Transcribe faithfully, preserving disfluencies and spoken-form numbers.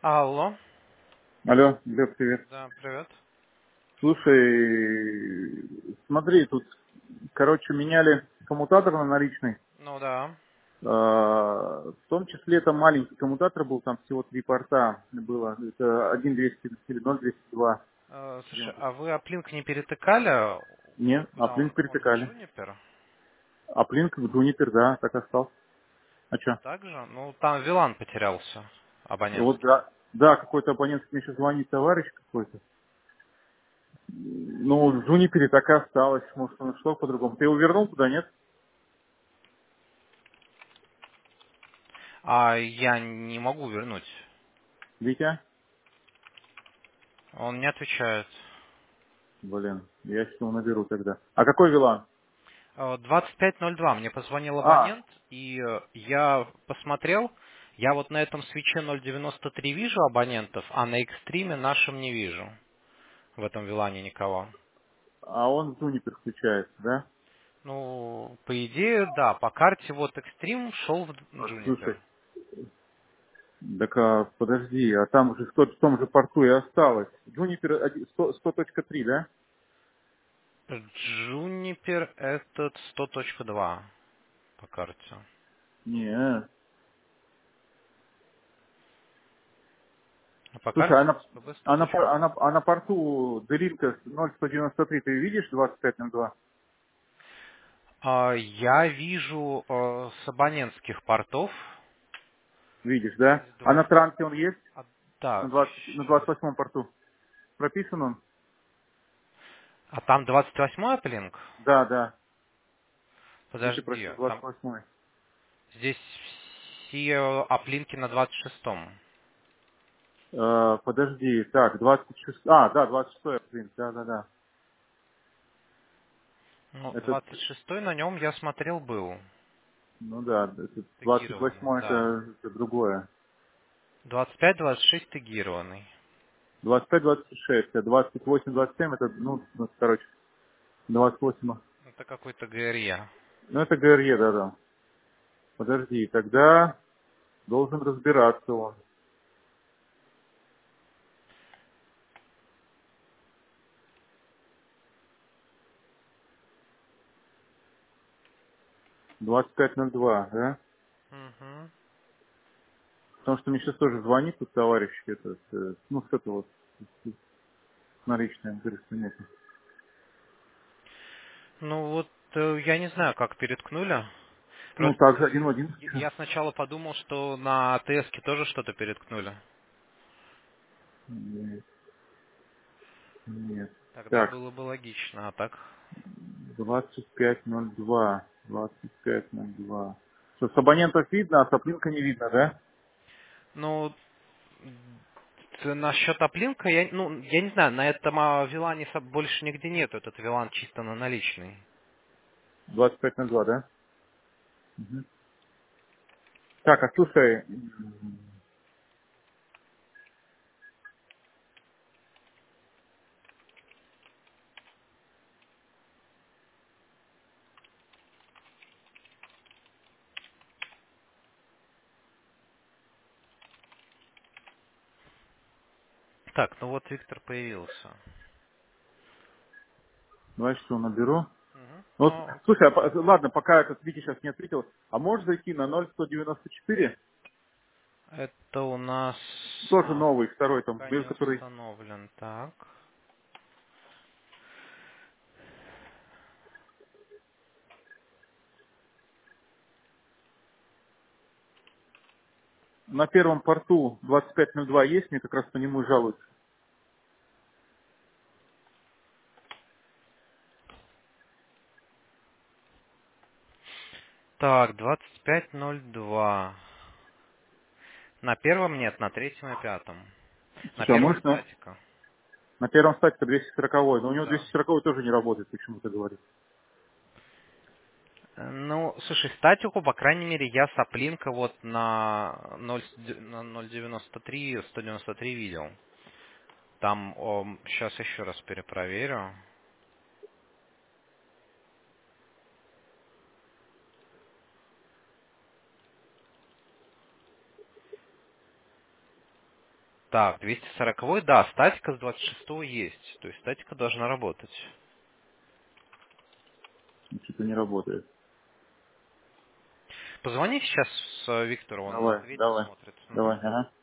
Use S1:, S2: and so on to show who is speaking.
S1: Алло.
S2: Алло, Глеб, привет.
S1: Да, привет.
S2: Слушай, смотри, тут, короче, меняли коммутатор на наличный.
S1: Ну да.
S2: А, В том числе там маленький коммутатор был, там всего три порта было. Это один двести или ноль двести два.
S1: Э,
S2: Где он
S1: слушай,
S2: тут?
S1: а вы Аплинк не перетыкали?
S2: Не,
S1: Да, он,
S2: аплинк
S1: он
S2: перетыкали.
S1: Juniper.
S2: Аплинк, Джунипер, да, так остался. А что?
S1: Также? Ну, там Вилан потерялся.
S2: Вот,
S1: Абонентский.
S2: да, да, какой-то абонент мне сейчас звонит, товарищ какой-то. Ну, в Джунипере так и осталось. Может, он что по-другому. Ты его вернул туда, нет?
S1: А я не могу вернуть.
S2: Витя?
S1: Он не отвечает.
S2: Блин, я сейчас его наберу тогда. А какой Вилан?
S1: Э, двадцать пять ноль два мне позвонил
S2: А,
S1: абонент, и э, я посмотрел. Я вот на этом свече ноль девяносто три вижу абонентов, а на экстриме нашем не вижу. В этом Вилане никого.
S2: а он Джунипер включается, да?
S1: Ну, по идее, да. По карте вот экстрим шел в
S2: А,
S1: Juniper.
S2: слушай, так а, подожди, а там же в, тот- в том же порту и осталось. Джунипер один- сто сто точка три, да?
S1: Juniper этот сто точка два по карте.
S2: Не.
S1: А по
S2: Слушай, а
S1: карте
S2: на,
S1: сейчас побыстро
S2: а на, пор- а
S1: зачекаю.
S2: на, а на порту Делинка ноль сто девяносто три ты видишь двадцать пять ноль два?
S1: А, я вижу э, с абонентских портов
S2: Видишь, да?
S1: есть
S2: А на
S1: двадцать.
S2: трансе он есть?
S1: А, так,
S2: На, двадцать на
S1: щас.
S2: двадцать восьмом порту. Прописан он?
S1: А там двадцать восьмой аплинк?
S2: Да, да. Где ты
S1: Подожди,
S2: просил
S1: там
S2: двадцать восьмой?
S1: здесь все аплинки на двадцать шестом.
S2: Э, подожди, так, двадцать шесть. А, да, двадцать шестой, блин, да, да, да.
S1: Ну,
S2: Это,
S1: двадцать шестой на нем я смотрел был.
S2: ну да, это двадцать
S1: Тегированный,
S2: восьмой
S1: да.
S2: это, это другое.
S1: двадцать пять двадцать шесть тегированный.
S2: двадцать пять двадцать шесть, а двадцать восемь двадцать семь это, ну, ну, короче, двадцать восемь.
S1: Это какой-то ГРЕ.
S2: Ну, это ГРЕ, да, да. Подожди, тогда должен разбираться он. двадцать пять ноль два, да?
S1: Угу.
S2: Потому что мне сейчас тоже звонит тут товарищ этот, э, ну, с этого вот, наличное, говорит, что нет.
S1: Ну вот, э, я не знаю, как переткнули.
S2: Ну,
S1: Просто
S2: также один в
S1: э,
S2: один.
S1: я сначала подумал, что на АТС-ке тоже что-то переткнули.
S2: Нет, нет.
S1: Тогда
S2: Так,
S1: было бы логично, а так...
S2: двадцать пять ноль два. двадцать пять ноль два. Что, с абонентов видно, а с оплинка не видно, да?
S1: Ну, т- насчет оплинка, я, ну, я не знаю, на этом а, Вилане со- больше нигде нету, этот Вилан чисто на наличный.
S2: двадцать пять ноль два, да? Мгм. Так, а слушай, м,
S1: Так, ну вот Виктор появился.
S2: давай что, наберу.
S1: Мгм.
S2: Вот,
S1: Ну,
S2: слушай, а по- ладно, пока этот Витя сейчас не ответил, а можешь зайти на ноль сто девяносто четыре?
S1: это у нас
S2: Тоже
S1: а,
S2: новый, второй там,
S1: пока не
S2: без который...
S1: установлен. Так.
S2: На первом порту двадцать пять ноль два есть, мне как раз по нему и жалуются.
S1: Так, двадцать пять ноль два. На первом нет, на третьем и пятом. На
S2: Слушай, а
S1: первом
S2: можешь на,
S1: статика.
S2: на первом стате двести сорок, но у него
S1: Да.
S2: двести сорок тоже не работает, почему-то говорит.
S1: Э, Ну, слушай, статику, по крайней мере, я с оплинка вот на ноль с- д- на ноль девяносто три, сто девяносто три видел. Там, сейчас еще раз перепроверю. Так, двести сорок, да, статика с двадцать шестого есть. То есть статика должна работать.
S2: Что-то не работает.
S1: Позвони сейчас э, Виктору, он
S2: Давай,
S1: ответит,
S2: давай,
S1: смотрит. Мгм.
S2: давай, ага.